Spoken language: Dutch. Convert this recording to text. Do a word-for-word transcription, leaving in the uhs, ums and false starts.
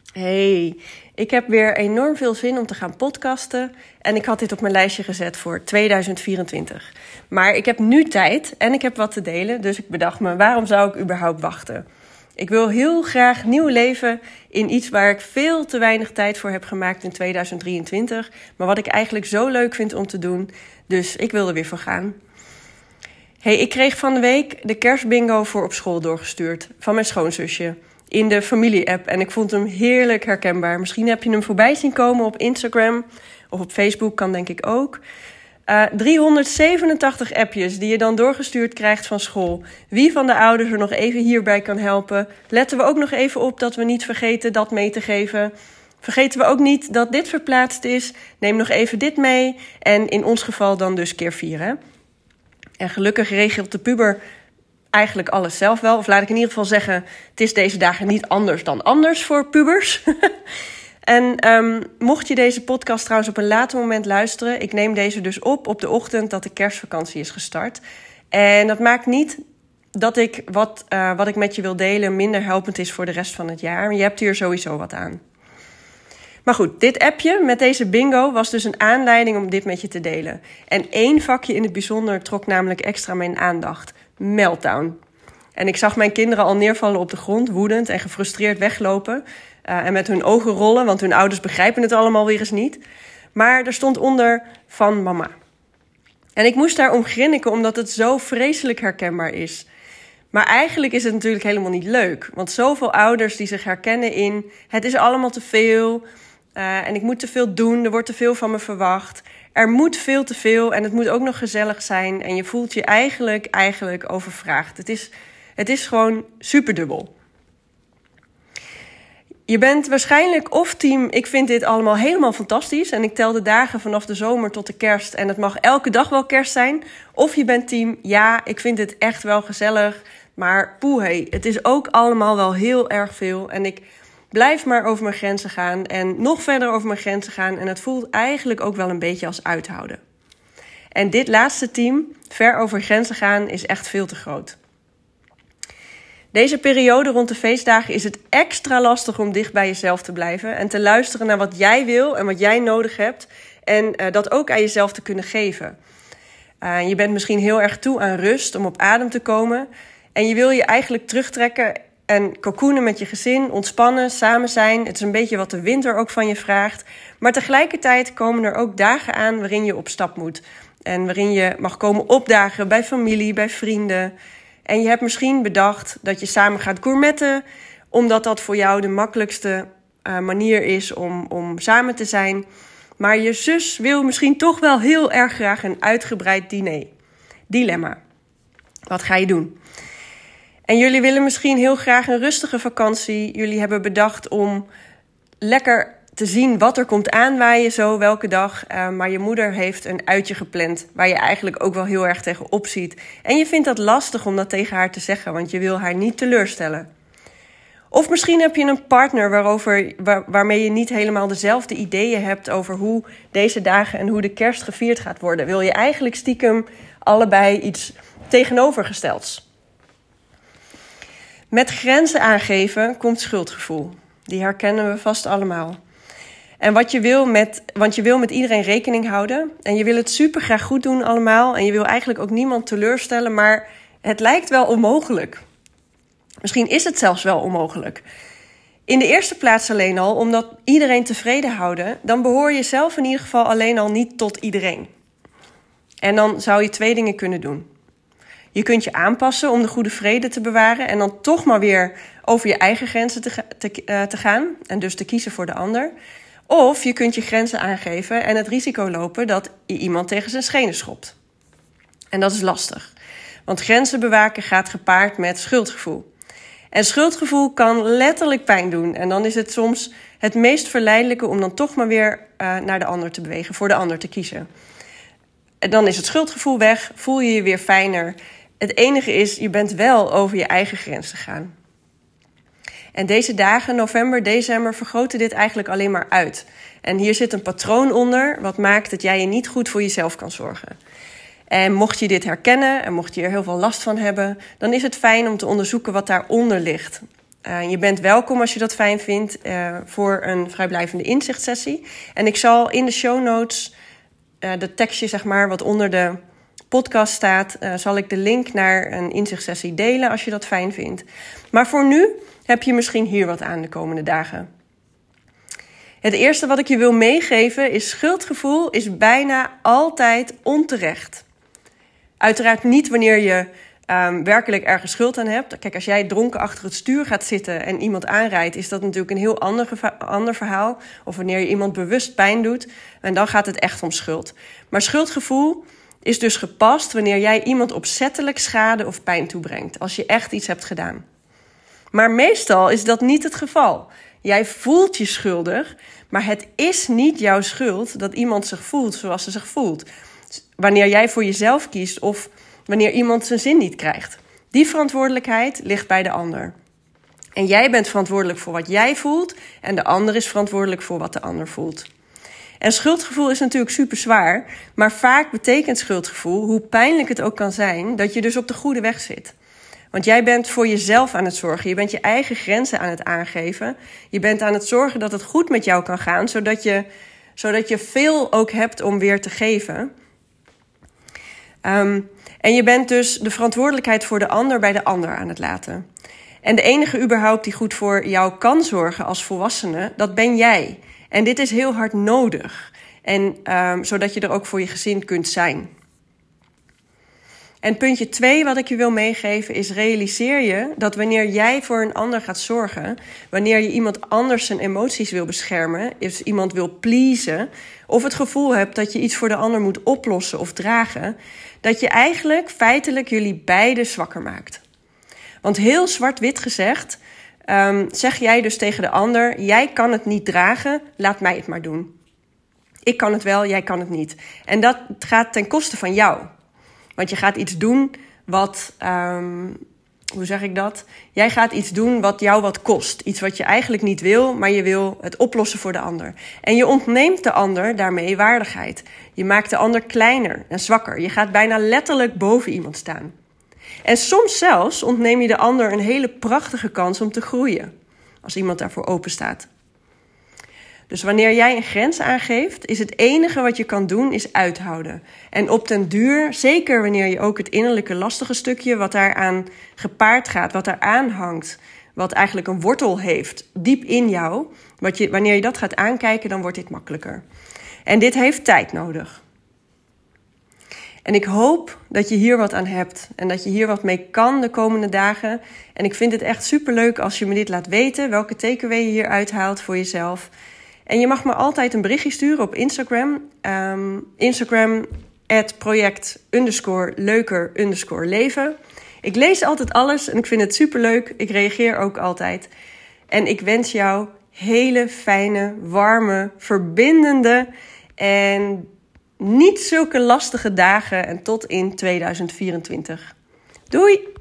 Hey, ik heb weer enorm veel zin om te gaan podcasten en ik had dit op mijn lijstje gezet voor tweeduizend vierentwintig. Maar ik heb nu tijd en ik heb wat te delen, dus ik bedacht me, waarom zou ik überhaupt wachten? Ik wil heel graag nieuw leven in iets waar ik veel te weinig tijd voor heb gemaakt in tweeduizend drieëntwintig, maar wat ik eigenlijk zo leuk vind om te doen, dus ik wil er weer voor gaan. Hey, ik kreeg van de week de kerstbingo voor op school doorgestuurd van mijn schoonzusje in de familie-app en ik vond hem heerlijk herkenbaar. Misschien heb je hem voorbij zien komen op Instagram of op Facebook, kan denk ik ook. Uh, driehonderdzevenentachtig appjes die je dan doorgestuurd krijgt van school. Wie van de ouders er nog even hierbij kan helpen? Letten we ook nog even op dat we niet vergeten dat mee te geven. Vergeten we ook niet dat dit verplaatst is. Neem nog even dit mee. En in ons geval dan dus keer vier. Hè? En gelukkig regelt de puber eigenlijk alles zelf wel. Of laat ik in ieder geval zeggen, het is deze dagen niet anders dan anders voor pubers. En um, mocht je deze podcast trouwens op een later moment luisteren, ik neem deze dus op op de ochtend dat de kerstvakantie is gestart. En dat maakt niet dat ik wat, uh, wat ik met je wil delen minder helpend is voor de rest van het jaar. Je hebt hier sowieso wat aan. Maar goed, dit appje met deze bingo was dus een aanleiding om dit met je te delen. En één vakje in het bijzonder trok namelijk extra mijn aandacht. Meltdown. En ik zag mijn kinderen al neervallen op de grond, woedend en gefrustreerd weglopen. Uh, en met hun ogen rollen, want hun ouders begrijpen het allemaal weer eens niet. Maar er stond onder van mama. En ik moest daarom grinniken, omdat het zo vreselijk herkenbaar is. Maar eigenlijk is het natuurlijk helemaal niet leuk. Want zoveel ouders die zich herkennen in, het is allemaal te veel. Uh, en ik moet te veel doen, er wordt te veel van me verwacht. Er moet veel te veel en het moet ook nog gezellig zijn. En je voelt je eigenlijk, eigenlijk overvraagd. Het is, het is gewoon superdubbel. Je bent waarschijnlijk of team, ik vind dit allemaal helemaal fantastisch en ik tel de dagen vanaf de zomer tot de kerst en het mag elke dag wel kerst zijn. Of je bent team, ja, ik vind het echt wel gezellig, maar poeh, hey, het is ook allemaal wel heel erg veel en ik blijf maar over mijn grenzen gaan en nog verder over mijn grenzen gaan en het voelt eigenlijk ook wel een beetje als uithouden. En dit laatste team, ver over grenzen gaan, is echt veel te groot. Deze periode rond de feestdagen is het extra lastig om dicht bij jezelf te blijven en te luisteren naar wat jij wil en wat jij nodig hebt en uh, dat ook aan jezelf te kunnen geven. Uh, je bent misschien heel erg toe aan rust om op adem te komen en je wil je eigenlijk terugtrekken en cocoonen met je gezin, ontspannen, samen zijn. Het is een beetje wat de winter ook van je vraagt. Maar tegelijkertijd komen er ook dagen aan waarin je op stap moet en waarin je mag komen opdagen bij familie, bij vrienden. En je hebt misschien bedacht dat je samen gaat gourmetten, omdat dat voor jou de makkelijkste uh, manier is om, om samen te zijn. Maar je zus wil misschien toch wel heel erg graag een uitgebreid diner. Dilemma. Wat ga je doen? En jullie willen misschien heel graag een rustige vakantie. Jullie hebben bedacht om lekker te zien wat er komt aanwaaien zo welke dag. Uh, maar je moeder heeft een uitje gepland waar je eigenlijk ook wel heel erg tegenop ziet. En je vindt dat lastig om dat tegen haar te zeggen, want je wil haar niet teleurstellen. Of misschien heb je een partner waarover, waar, waarmee je niet helemaal dezelfde ideeën hebt over hoe deze dagen en hoe de kerst gevierd gaat worden. Wil je eigenlijk stiekem allebei iets tegenovergestelds. Met grenzen aangeven komt schuldgevoel. Die herkennen we vast allemaal. En wat je wil met, want je wil met iedereen rekening houden. En je wil het super graag goed doen allemaal. En je wil eigenlijk ook niemand teleurstellen. Maar het lijkt wel onmogelijk. Misschien is het zelfs wel onmogelijk. In de eerste plaats alleen al, omdat iedereen tevreden houden. Dan behoor je zelf in ieder geval alleen al niet tot iedereen. En dan zou je twee dingen kunnen doen. Je kunt je aanpassen om de goede vrede te bewaren. En dan toch maar weer over je eigen grenzen te, te, uh, te gaan. En dus te kiezen voor de ander. Of je kunt je grenzen aangeven en het risico lopen dat je iemand tegen zijn schenen schopt. En dat is lastig. Want grenzen bewaken gaat gepaard met schuldgevoel. En schuldgevoel kan letterlijk pijn doen. En dan is het soms het meest verleidelijke om dan toch maar weer uh, naar de ander te bewegen. Voor de ander te kiezen. En dan is het schuldgevoel weg. Voel je je weer fijner. Het enige is, je bent wel over je eigen grenzen gegaan. En deze dagen, november, december, vergroten dit eigenlijk alleen maar uit. En hier zit een patroon onder, wat maakt dat jij je niet goed voor jezelf kan zorgen. En mocht je dit herkennen en mocht je er heel veel last van hebben, dan is het fijn om te onderzoeken wat daaronder ligt. Uh, je bent welkom als je dat fijn vindt uh, voor een vrijblijvende inzichtsessie. En ik zal in de show notes, uh, de tekstje zeg maar, wat onder de podcast staat, uh, zal ik de link naar een inzichtssessie delen als je dat fijn vindt. Maar voor nu heb je misschien hier wat aan de komende dagen. Het eerste wat ik je wil meegeven is: schuldgevoel is bijna altijd onterecht. Uiteraard niet wanneer je um, werkelijk ergens schuld aan hebt. Kijk, als jij dronken achter het stuur gaat zitten en iemand aanrijdt, is dat natuurlijk een heel ander, geva- ander verhaal. Of wanneer je iemand bewust pijn doet, en dan gaat het echt om schuld. Maar schuldgevoel is dus gepast wanneer jij iemand opzettelijk schade of pijn toebrengt. Als je echt iets hebt gedaan. Maar meestal is dat niet het geval. Jij voelt je schuldig, maar het is niet jouw schuld dat iemand zich voelt zoals ze zich voelt. Wanneer jij voor jezelf kiest of wanneer iemand zijn zin niet krijgt. Die verantwoordelijkheid ligt bij de ander. En jij bent verantwoordelijk voor wat jij voelt en de ander is verantwoordelijk voor wat de ander voelt. En schuldgevoel is natuurlijk super zwaar, maar vaak betekent schuldgevoel, hoe pijnlijk het ook kan zijn, dat je dus op de goede weg zit. Want jij bent voor jezelf aan het zorgen. Je bent je eigen grenzen aan het aangeven. Je bent aan het zorgen dat het goed met jou kan gaan, zodat je, zodat je veel ook hebt om weer te geven. Um, en je bent dus de verantwoordelijkheid voor de ander bij de ander aan het laten. En de enige überhaupt die goed voor jou kan zorgen als volwassene, dat ben jij. En dit is heel hard nodig. En um, zodat je er ook voor je gezin kunt zijn. En puntje twee wat ik je wil meegeven is: realiseer je dat wanneer jij voor een ander gaat zorgen, wanneer je iemand anders zijn emoties wil beschermen, dus iemand wil pleasen, of het gevoel hebt dat je iets voor de ander moet oplossen of dragen, dat je eigenlijk feitelijk jullie beiden zwakker maakt. Want heel zwart-wit gezegd, um, zeg jij dus tegen de ander: jij kan het niet dragen, laat mij het maar doen. Ik kan het wel, jij kan het niet. En dat gaat ten koste van jou. Want je gaat iets doen wat, um, hoe zeg ik dat? Jij gaat iets doen wat jou wat kost. Iets wat je eigenlijk niet wil, maar je wil het oplossen voor de ander. En je ontneemt de ander daarmee waardigheid. Je maakt de ander kleiner en zwakker. Je gaat bijna letterlijk boven iemand staan. En soms zelfs ontneem je de ander een hele prachtige kans om te groeien. Als iemand daarvoor open staat. Dus wanneer jij een grens aangeeft, is het enige wat je kan doen, is uithouden. En op den duur, zeker wanneer je ook het innerlijke lastige stukje wat daaraan gepaard gaat, wat daar aanhangt, wat eigenlijk een wortel heeft, diep in jou, wat je, wanneer je dat gaat aankijken, dan wordt dit makkelijker. En dit heeft tijd nodig. En ik hoop dat je hier wat aan hebt en dat je hier wat mee kan de komende dagen. En ik vind het echt superleuk als je me dit laat weten, welke takeaway je hier uithaalt voor jezelf. En je mag me altijd een berichtje sturen op Instagram. Um, Instagram, at project underscore leuker underscore leven. Ik lees altijd alles en ik vind het superleuk. Ik reageer ook altijd. En ik wens jou hele fijne, warme, verbindende en niet zulke lastige dagen. En tot in tweeduizend vierentwintig. Doei!